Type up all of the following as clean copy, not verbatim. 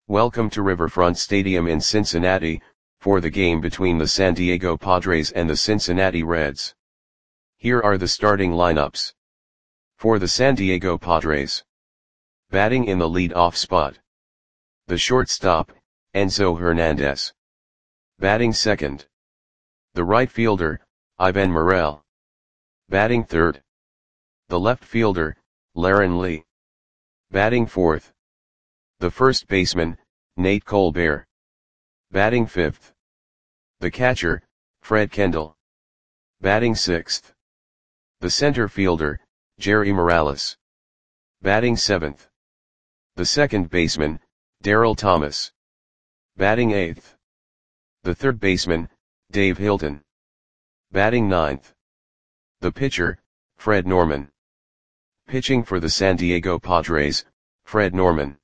Welcome to Riverfront Stadium in Cincinnati, for the game between the San Diego Padres and the Cincinnati Reds. Here are the starting lineups. For the San Diego Padres. Batting in the lead-off spot. The shortstop, Enzo Hernandez. Batting second. The right fielder, Ivan Morel. Batting third. The left fielder, Laren Lee. Batting fourth. The first baseman, Nate Colbert. Batting fifth. The catcher, Fred Kendall. Batting sixth. The center fielder, Jerry Morales. Batting seventh. The second baseman, Daryl Thomas. Batting eighth. The third baseman, Dave Hilton. Batting ninth. The pitcher, Fred Norman. Pitching for the San Diego Padres, Fred Norman.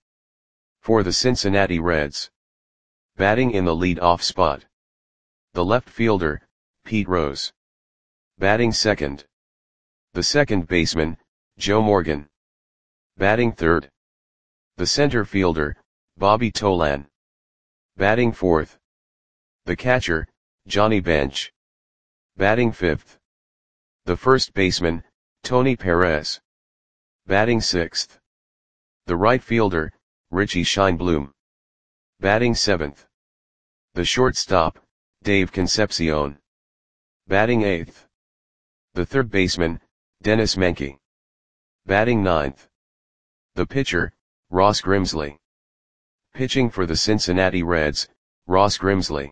For the Cincinnati Reds. Batting in the lead-off spot. The left fielder, Pete Rose. Batting second. The second baseman, Joe Morgan. Batting third. The center fielder, Bobby Tolan. Batting fourth. The catcher, Johnny Bench. Batting fifth. The first baseman, Tony Perez. Batting sixth. The right fielder, Richie Scheinblum. Batting seventh. The shortstop, Dave Concepcion. Batting eighth. The third baseman, Dennis Menke. Batting ninth. The pitcher, Ross Grimsley. Pitching for the Cincinnati Reds, Ross Grimsley.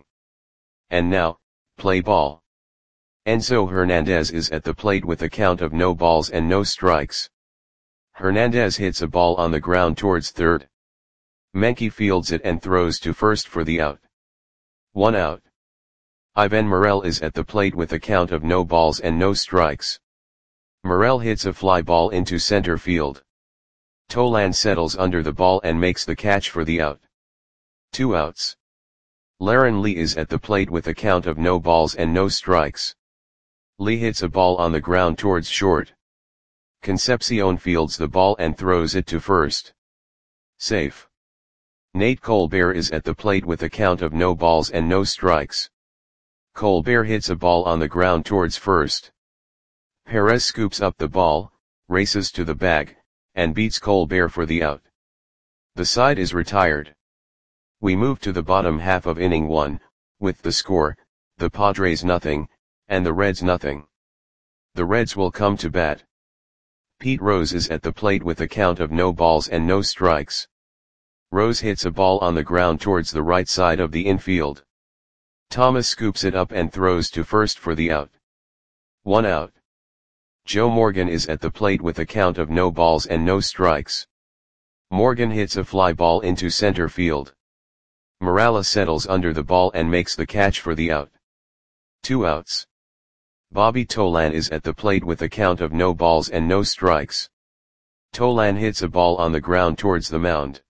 And now, play ball. Enzo Hernandez is at the plate with a count of no balls and no strikes. Hernandez hits a ball on the ground towards third. Menke fields it and throws to first for the out. 1 out. Ivan Morel is at the plate with a count of no balls and no strikes. Morel hits a fly ball into center field. Tolan settles under the ball and makes the catch for the out. 2 outs. Laren Lee is at the plate with a count of no balls and no strikes. Lee hits a ball on the ground towards short. Concepcion fields the ball and throws it to first. Safe. Nate Colbert is at the plate with a count of no balls and no strikes. Colbert hits a ball on the ground towards first. Perez scoops up the ball, races to the bag, and beats Colbert for the out. The side is retired. We move to the bottom half of inning 1, with the score, the Padres nothing, and the Reds nothing. The Reds will come to bat. Pete Rose is at the plate with a count of no balls and no strikes. Rose hits a ball on the ground towards the right side of the infield. Thomas scoops it up and throws to first for the out. 1 out. Joe Morgan is at the plate with a count of no balls and no strikes. Morgan hits a fly ball into center field. Morales settles under the ball and makes the catch for the out. 2 outs. Bobby Tolan is at the plate with a count of no balls and no strikes. Tolan hits a ball on the ground towards the mound.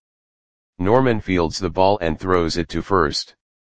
Norman fields the ball and throws it to first.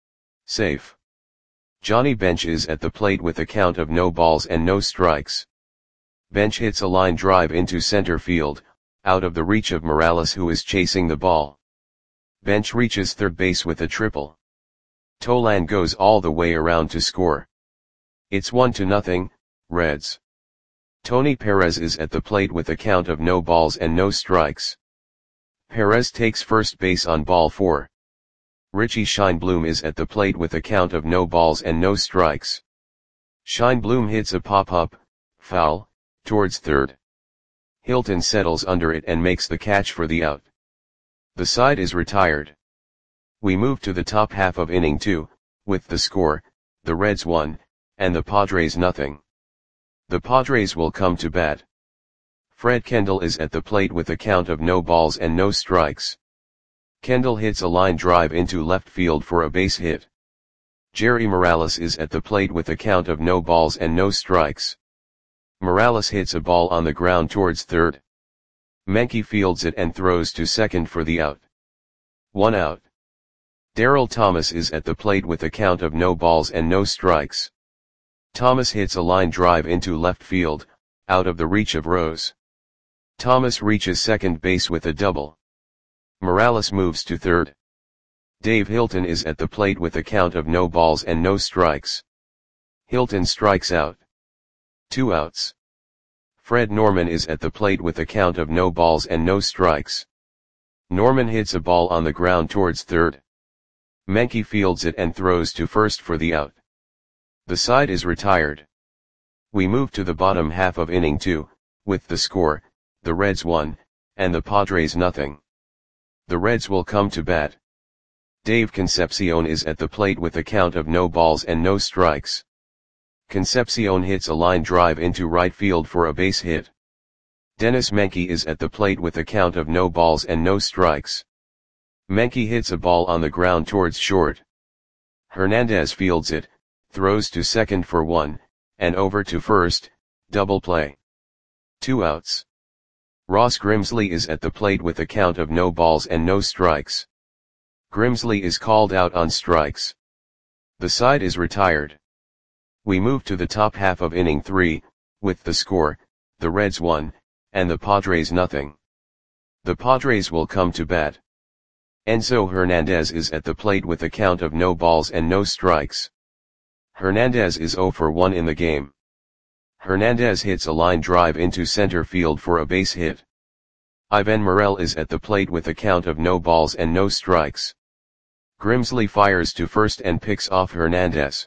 Safe. Johnny Bench is at the plate with a count of no balls and no strikes. Bench hits a line drive into center field, out of the reach of Morales who is chasing the ball. Bench reaches third base with a triple. Tolan goes all the way around to score. It's 1-0, Reds. Tony Perez is at the plate with a count of no balls and no strikes. Perez takes first base on ball 4. Richie Scheinblum is at the plate with a count of no balls and no strikes. Scheinblum hits a pop-up, foul, towards third. Hilton settles under it and makes the catch for the out. The side is retired. We move to the top half of inning 2, with the score, the Reds 1, and the Padres nothing. The Padres will come to bat. Fred Kendall is at the plate with a count of no balls and no strikes. Kendall hits a line drive into left field for a base hit. Jerry Morales is at the plate with a count of no balls and no strikes. Morales hits a ball on the ground towards third. Menke fields it and throws to second for the out. 1 out. Daryl Thomas is at the plate with a count of no balls and no strikes. Thomas hits a line drive into left field, out of the reach of Rose. Thomas reaches second base with a double. Morales moves to third. Dave Hilton is at the plate with a count of no balls and no strikes. Hilton strikes out. 2 outs. Fred Norman is at the plate with a count of no balls and no strikes. Norman hits a ball on the ground towards third. Menke fields it and throws to first for the out. The side is retired. We move to the bottom half of inning 2, with the score, the Reds 1, and the Padres nothing. The Reds will come to bat. Dave Concepcion is at the plate with a count of no balls and no strikes. Concepcion hits a line drive into right field for a base hit. Dennis Menke is at the plate with a count of no balls and no strikes. Menke hits a ball on the ground towards short. Hernandez fields it, throws to second for 1, and over to first, double play. 2 outs. Ross Grimsley is at the plate with a count of no balls and no strikes. Grimsley is called out on strikes. The side is retired. We move to the top half of inning 3, with the score, the Reds 1, and the Padres nothing. The Padres will come to bat. Enzo Hernandez is at the plate with a count of no balls and no strikes. Hernandez is 0 for 1 in the game. Hernandez hits a line drive into center field for a base hit. Ivan Morel is at the plate with a count of no balls and no strikes. Grimsley fires to first and picks off Hernandez.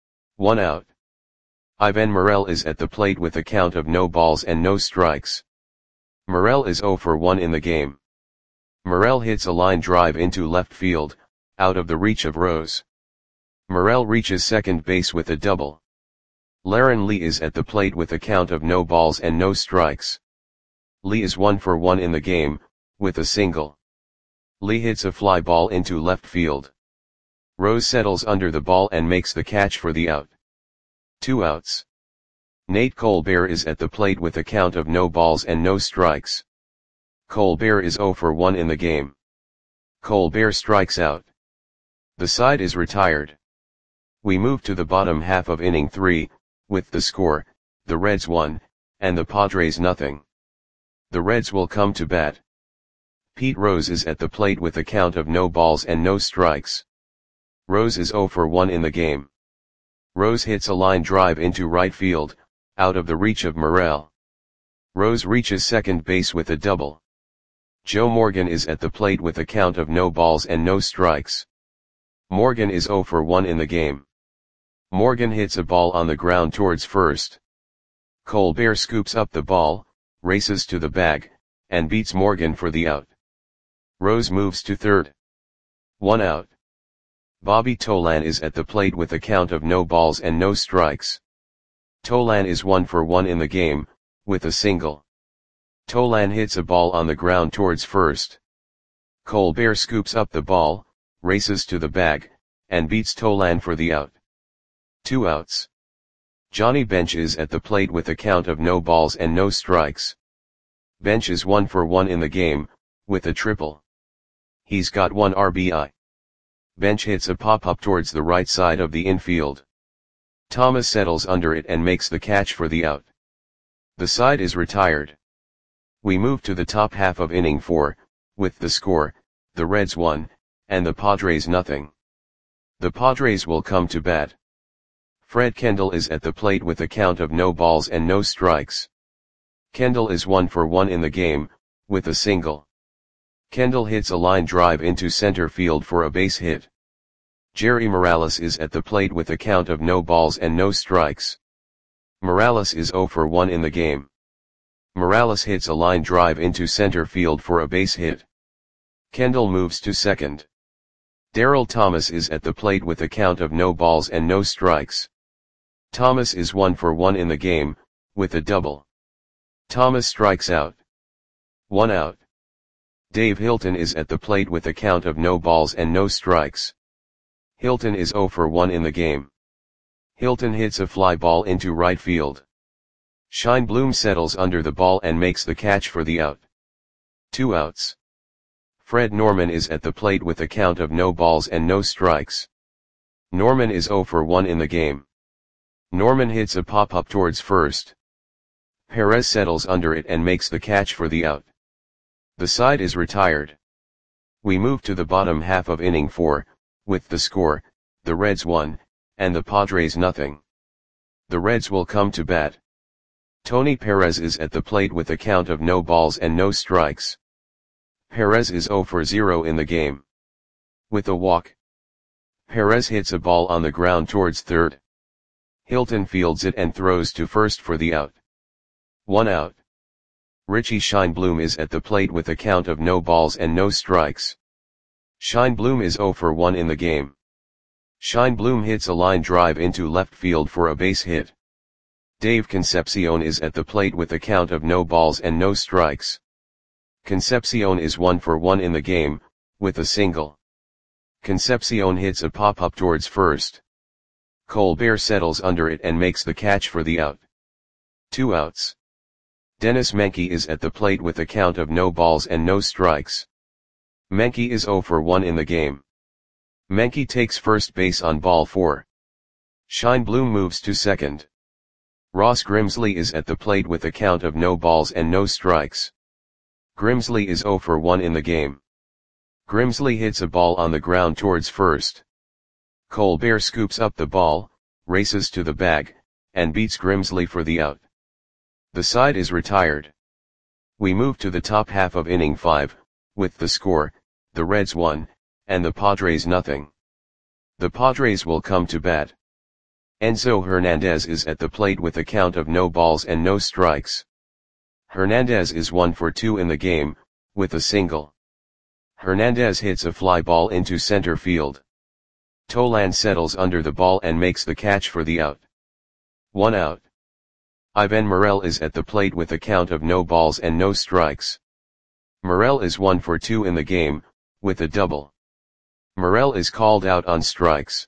1 out. Ivan Morel is at the plate with a count of no balls and no strikes. Morel is 0 for 1 in the game. Morel hits a line drive into left field, out of the reach of Rose. Morel reaches second base with a double. Laren Lee is at the plate with a count of no balls and no strikes. Lee is 1 for 1 in the game, with a single. Lee hits a fly ball into left field. Rose settles under the ball and makes the catch for the out. 2 outs. Nate Colbert is at the plate with a count of no balls and no strikes. Colbert is 0 for 1 in the game. Colbert strikes out. The side is retired. We move to the bottom half of inning 3, with the score, the Reds 1, and the Padres nothing. The Reds will come to bat. Pete Rose is at the plate with a count of no balls and no strikes. Rose is 0 for 1 in the game. Rose hits a line drive into right field, out of the reach of Morel. Rose reaches second base with a double. Joe Morgan is at the plate with a count of no balls and no strikes. Morgan is 0 for 1 in the game. Morgan hits a ball on the ground towards first. Colbert scoops up the ball, races to the bag, and beats Morgan for the out. Rose moves to third. 1 out. Bobby Tolan is at the plate with a count of no balls and no strikes. Tolan is 1 for 1 in the game, with a single. Tolan hits a ball on the ground towards first. Colbert scoops up the ball, races to the bag, and beats Tolan for the out. 2 outs. Johnny Bench is at the plate with a count of no balls and no strikes. Bench is 1 for 1 in the game, with a triple. He's got 1 RBI. Bench hits a pop-up towards the right side of the infield. Thomas settles under it and makes the catch for the out. The side is retired. We move to the top half of inning 4, with the score, the Reds 1, and the Padres nothing. The Padres will come to bat. Fred Kendall is at the plate with a count of no balls and no strikes. Kendall is 1 for 1 in the game, with a single. Kendall hits a line drive into center field for a base hit. Jerry Morales is at the plate with a count of no balls and no strikes. Morales is 0 for 1 in the game. Morales hits a line drive into center field for a base hit. Kendall moves to second. Darryl Thomas is at the plate with a count of no balls and no strikes. Thomas is 1 for 1 in the game, with a double. Thomas strikes out. 1 out. Dave Hilton is at the plate with a count of no balls and no strikes. Hilton is 0 for 1 in the game. Hilton hits a fly ball into right field. Scheinblum settles under the ball and makes the catch for the out. 2 outs. Fred Norman is at the plate with a count of no balls and no strikes. Norman is 0 for 1 in the game. Norman hits a pop-up towards first. Perez settles under it and makes the catch for the out. The side is retired. We move to the bottom half of inning 4, with the score, the Reds 1, and the Padres nothing. The Reds will come to bat. Tony Perez is at the plate with a count of no balls and no strikes. Perez is 0 for 0 in the game. With a walk, Perez hits a ball on the ground towards third. Hilton fields it and throws to first for the out. 1 out. Richie Scheinblum is at the plate with a count of no balls and no strikes. Scheinblum is 0 for 1 in the game. Scheinblum hits a line drive into left field for a base hit. Dave Concepcion is at the plate with a count of no balls and no strikes. Concepcion is 1 for 1 in the game, with a single. Concepcion hits a pop-up towards first. Colbert settles under it and makes the catch for the out. 2 outs. Dennis Menke is at the plate with a count of no balls and no strikes. Menke is 0 for 1 in the game. Menke takes first base on ball 4. Scheinblum moves to second. Ross Grimsley is at the plate with a count of no balls and no strikes. Grimsley is 0 for 1 in the game. Grimsley hits a ball on the ground towards first. Colbert scoops up the ball, races to the bag, and beats Grimsley for the out. The side is retired. We move to the top half of inning 5, with the score, the Reds 1, and the Padres nothing. The Padres will come to bat. Enzo Hernandez is at the plate with a count of no balls and no strikes. Hernandez is 1 for 2 in the game, with a single. Hernandez hits a fly ball into center field. Tolan settles under the ball and makes the catch for the out. 1 out. Ivan Morel is at the plate with a count of no balls and no strikes. Morel is 1 for 2 in the game, with a double. Morel is called out on strikes.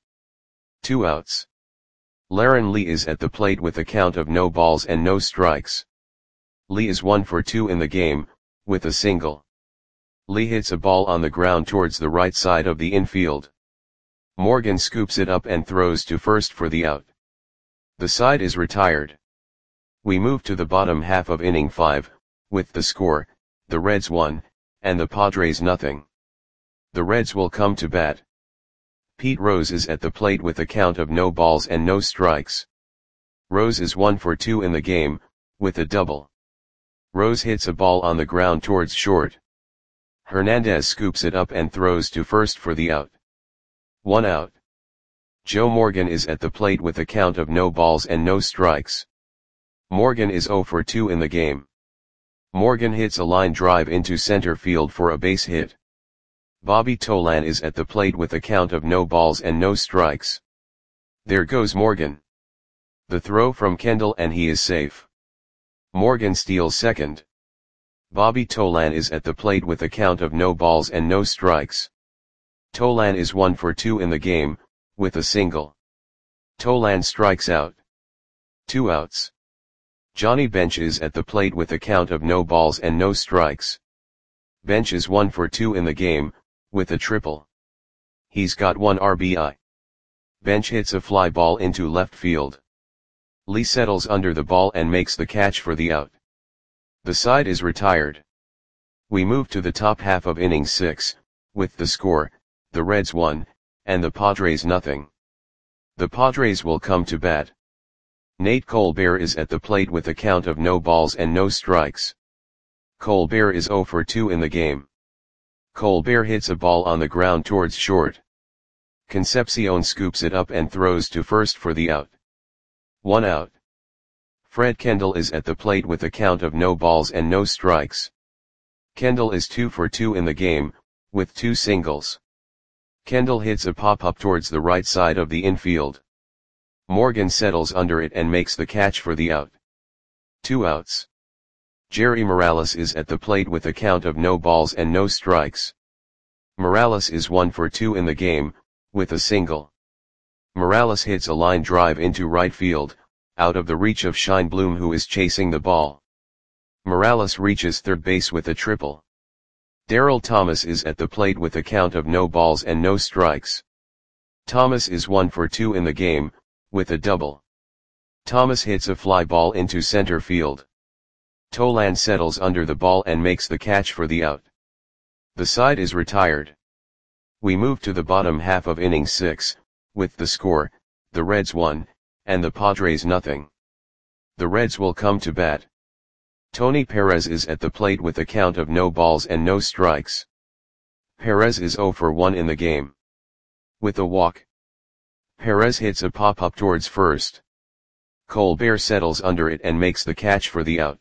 2 outs. Laren Lee is at the plate with a count of no balls and no strikes. Lee is 1 for 2 in the game, with a single. Lee hits a ball on the ground towards the right side of the infield. Morgan scoops it up and throws to first for the out. The side is retired. We move to the bottom half of inning 5, with the score, the Reds 1, and the Padres nothing. The Reds will come to bat. Pete Rose is at the plate with a count of no balls and no strikes. Rose is 1 for 2 in the game, with a double. Rose hits a ball on the ground towards short. Hernandez scoops it up and throws to first for the out. 1 out. Joe Morgan is at the plate with a count of no balls and no strikes. Morgan is 0 for 2 in the game. Morgan hits a line drive into center field for a base hit. Bobby Tolan is at the plate with a count of no balls and no strikes. There goes Morgan. The throw from Kendall and he is safe. Morgan steals second. Bobby Tolan is at the plate with a count of no balls and no strikes. Tolan is 1 for 2 in the game, with a single. Tolan strikes out. 2 outs. Johnny Bench is at the plate with a count of no balls and no strikes. Bench is 1 for 2 in the game, with a triple. He's got 1 RBI. Bench hits a fly ball into left field. Lee settles under the ball and makes the catch for the out. The side is retired. We move to the top half of inning 6, with the score, the Reds 1, and the Padres nothing. The Padres will come to bat. Nate Colbert is at the plate with a count of no balls and no strikes. Colbert is 0 for 2 in the game. Colbert hits a ball on the ground towards short. Concepcion scoops it up and throws to first for the out. 1 out. Fred Kendall is at the plate with a count of no balls and no strikes. Kendall is 2 for 2 in the game, with 2 singles. Kendall hits a pop-up towards the right side of the infield. Morgan settles under it and makes the catch for the out. 2 outs. Jerry Morales is at the plate with a count of no balls and no strikes. Morales is 1 for 2 in the game, with a single. Morales hits a line drive into right field, out of the reach of Scheinblum who is chasing the ball. Morales reaches third base with a triple. Darryl Thomas is at the plate with a count of no balls and no strikes. Thomas is 1 for 2 in the game, with a double. Thomas hits a fly ball into center field. Tolan settles under the ball and makes the catch for the out. The side is retired. We move to the bottom half of inning 6, with the score, the Reds 1, and the Padres nothing. The Reds will come to bat. Tony Perez is at the plate with a count of no balls and no strikes. Perez is 0 for 1 in the game. With a walk, Perez hits a pop-up towards first. Colbert settles under it and makes the catch for the out.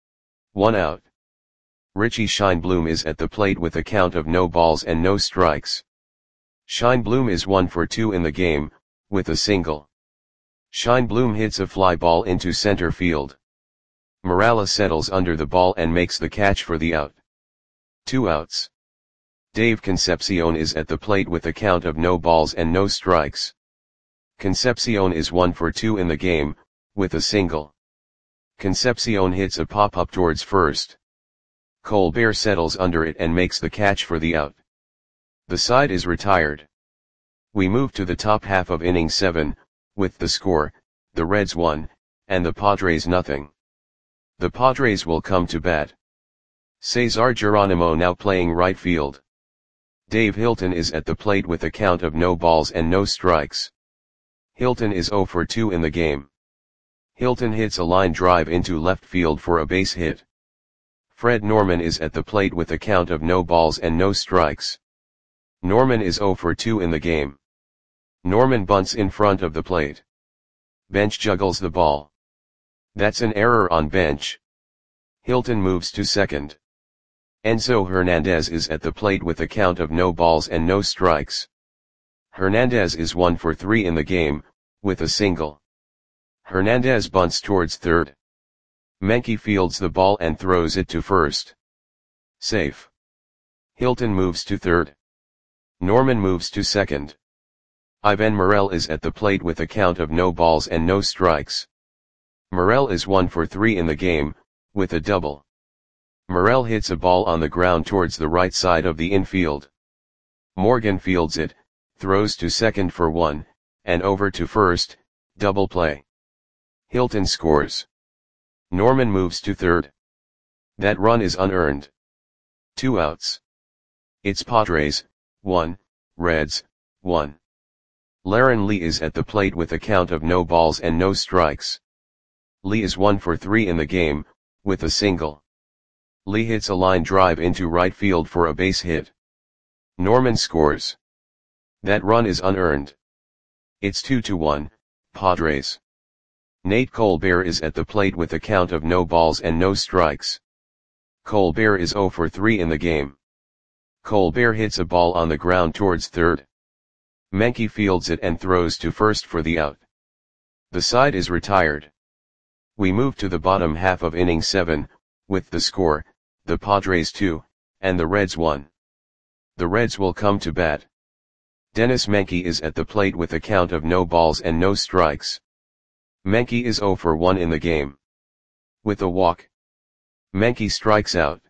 1 out. Richie Scheinblum is at the plate with a count of no balls and no strikes. Scheinblum is 1 for 2 in the game, with a single. Scheinblum hits a fly ball into center field. Morales settles under the ball and makes the catch for the out. 2 outs. Dave Concepcion is at the plate with a count of no balls and no strikes. Concepcion is 1 for 2 in the game, with a single. Concepcion hits a pop-up towards first. Colbert settles under it and makes the catch for the out. The side is retired. We move to the top half of inning 7, with the score, the Reds 1, and the Padres nothing. The Padres will come to bat. Cesar Geronimo now playing right field. Dave Hilton is at the plate with a count of no balls and no strikes. Hilton is 0 for 2 in the game. Hilton hits a line drive into left field for a base hit. Fred Norman is at the plate with a count of no balls and no strikes. Norman is 0 for 2 in the game. Norman bunts in front of the plate. Bench juggles the ball. That's an error on bench. Hilton moves to second. Enzo Hernandez is at the plate with a count of no balls and no strikes. Hernandez is 1 for 3 in the game, with a single. Hernandez bunts towards third. Menke fields the ball and throws it to first. Safe. Hilton moves to third. Norman moves to second. Ivan Morel is at the plate with a count of no balls and no strikes. Morel is 1 for 3 in the game, with a double. Morel hits a ball on the ground towards the right side of the infield. Morgan fields it, throws to second for 1, and over to first, double play. Hilton scores. Norman moves to third. That run is unearned. 2 outs. It's Padres, 1, Reds, 1. Laren Lee is at the plate with a count of no balls and no strikes. Lee is 1 for 3 in the game, with a single. Lee hits a line drive into right field for a base hit. Norman scores. That run is unearned. It's 2-1, Padres. Nate Colbert is at the plate with a count of no balls and no strikes. Colbert is 0 for 3 in the game. Colbert hits a ball on the ground towards third. Menke fields it and throws to first for the out. The side is retired. We move to the bottom half of inning 7, with the score, the Padres 2, and the Reds 1. The Reds will come to bat. Dennis Menke is at the plate with a count of no balls and no strikes. Menke is 0 for 1 in the game. With a walk, Menke strikes out.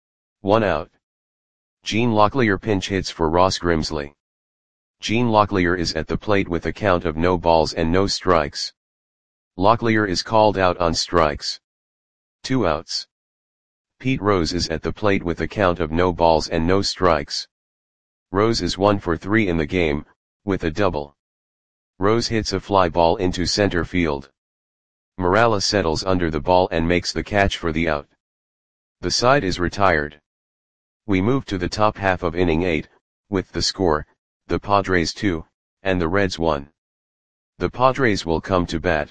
1 out. Gene Locklear pinch hits for Ross Grimsley. Gene Locklear is at the plate with a count of no balls and no strikes. Locklear is called out on strikes. 2 outs. Pete Rose is at the plate with a count of no balls and no strikes. Rose is 1 for 3 in the game, with a double. Rose hits a fly ball into center field. Morales settles under the ball and makes the catch for the out. The side is retired. We move to the top half of inning 8, with the score, the Padres 2, and the Reds 1. The Padres will come to bat.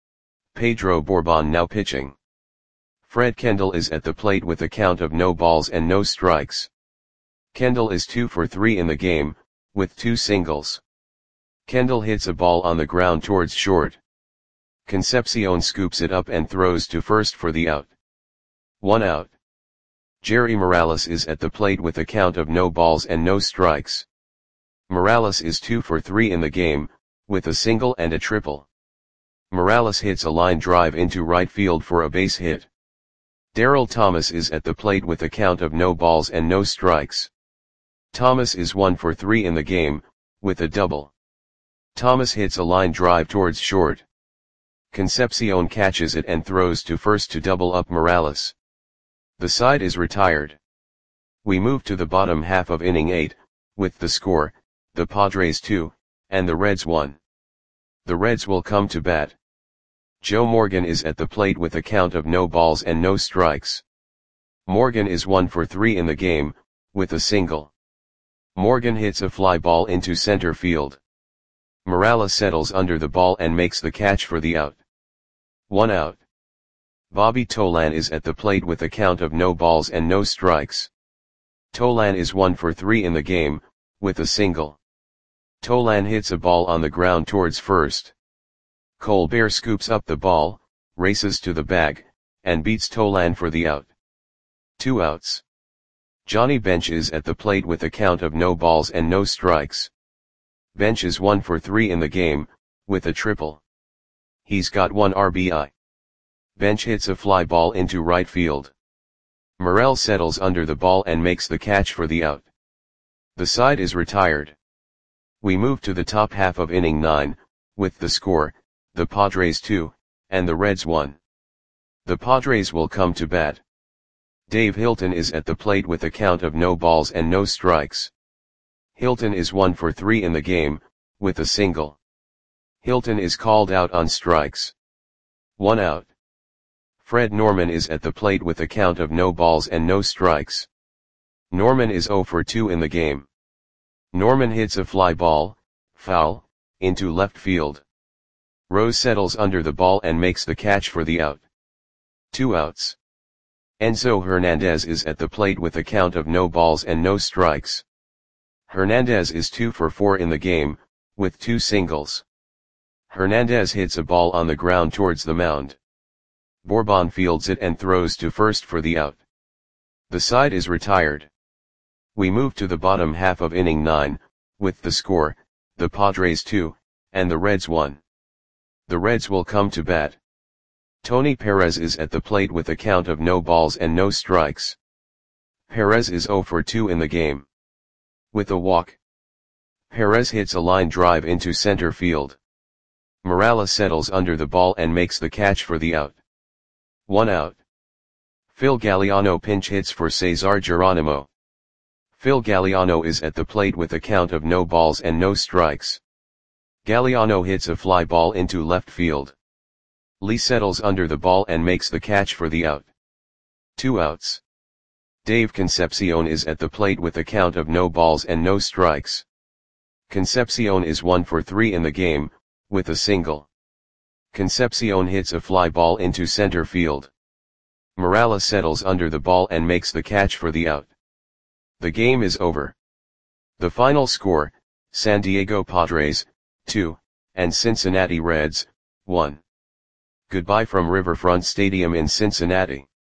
Pedro Bourbon now pitching. Fred Kendall is at the plate with a count of no balls and no strikes. Kendall is 2 for 3 in the game, with 2 singles. Kendall hits a ball on the ground towards short. Concepcion scoops it up and throws to first for the out. 1 out. Jerry Morales is at the plate with a count of no balls and no strikes. Morales is 2 for 3 in the game, with a single and a triple. Morales hits a line drive into right field for a base hit. Darryl Thomas is at the plate with a count of no balls and no strikes. Thomas is 1 for 3 in the game, with a double. Thomas hits a line drive towards short. Concepcion catches it and throws to first to double up Morales. The side is retired. We move to the bottom half of inning 8, with the score, the Padres 2, and the Reds 1. The Reds will come to bat. Joe Morgan is at the plate with a count of no balls and no strikes. Morgan is 1 for 3 in the game, with a single. Morgan hits a fly ball into center field. Morales settles under the ball and makes the catch for the out. 1 out. Bobby Tolan is at the plate with a count of no balls and no strikes. Tolan is 1 for 3 in the game, with a single. Tolan hits a ball on the ground towards first. Colbert scoops up the ball, races to the bag, and beats Tolan for the out. 2 outs. Johnny Bench is at the plate with a count of no balls and no strikes. Bench is 1 for 3 in the game, with a triple. He's got 1 RBI. Bench hits a fly ball into right field. Morel settles under the ball and makes the catch for the out. The side is retired. We move to the top half of inning 9, with the score, the Padres 2, and the Reds 1. The Padres will come to bat. Dave Hilton is at the plate with a count of no balls and no strikes. Hilton is 1 for 3 in the game, with a single. Hilton is called out on strikes. 1 out. Fred Norman is at the plate with a count of no balls and no strikes. Norman is 0 for 2 in the game. Norman hits a fly ball, foul, into left field. Rose settles under the ball and makes the catch for the out. 2 outs. Enzo Hernandez is at the plate with a count of no balls and no strikes. Hernandez is 2 for 4 in the game, with 2 singles. Hernandez hits a ball on the ground towards the mound. Bourbon fields it and throws to first for the out. The side is retired. We move to the bottom half of inning 9, with the score, the Padres 2, and the Reds 1. The Reds will come to bat. Tony Perez is at the plate with a count of no balls and no strikes. Perez is 0 for 2 in the game. With a walk. Perez hits a line drive into center field. Morales settles under the ball and makes the catch for the out. 1 out. Phil Galliano pinch hits for Cesar Geronimo. Phil Galliano is at the plate with a count of no balls and no strikes. Galliano hits a fly ball into left field. Lee settles under the ball and makes the catch for the out. 2 outs. Dave Concepcion is at the plate with a count of no balls and no strikes. Concepcion is 1 for 3 in the game, with a single. Concepcion hits a fly ball into center field. Morales settles under the ball and makes the catch for the out. The game is over. The final score, San Diego Padres, 2, and Cincinnati Reds, 1. Goodbye from Riverfront Stadium in Cincinnati.